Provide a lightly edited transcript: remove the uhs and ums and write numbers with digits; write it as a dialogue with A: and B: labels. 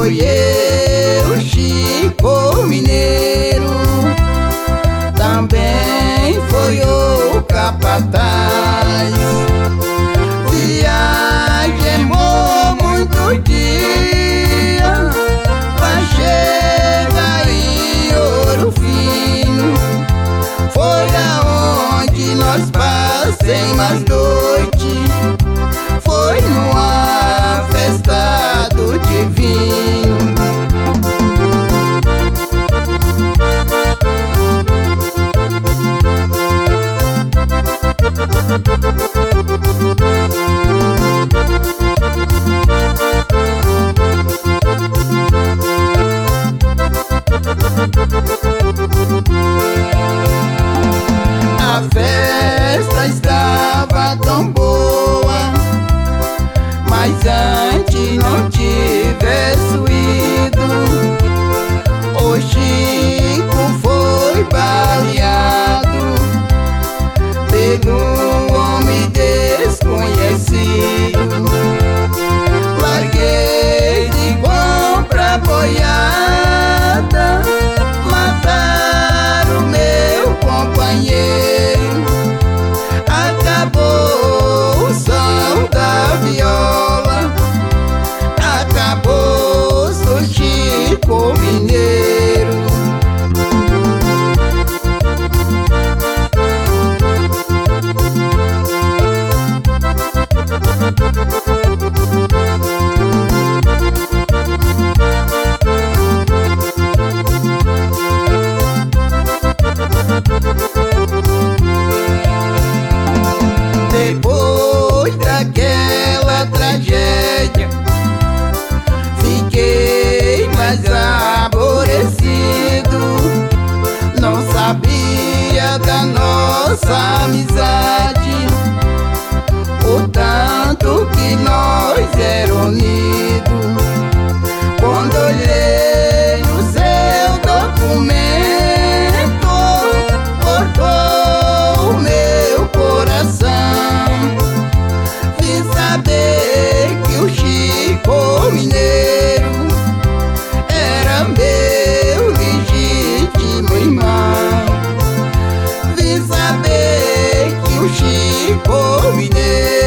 A: foi eu, Chico Mineiro. Também foi o capataz. Viajemos muito dia pra chegar em Ouro Fino. Foi aonde nós passemos as noites. Foi numa festa do divino. A festa estava tão boa, mas antes não tivesse ido, o Chico foi baleado pelo homem desconhecido. Larguei de compra boiada, mataram meu companheiro. Acabou o som da viola, acabou o Chico Mineiro. Depois daquela tragédia, fiquei mais aborrecido. Não sabia da nossa amizade, o tanto que nós éramos unidos. Quando olhei o seu documento, cortou o meu coração. Vim saber que o Chico Mineiro era meu legítimo irmão. Vim saber que o Chico Mineiro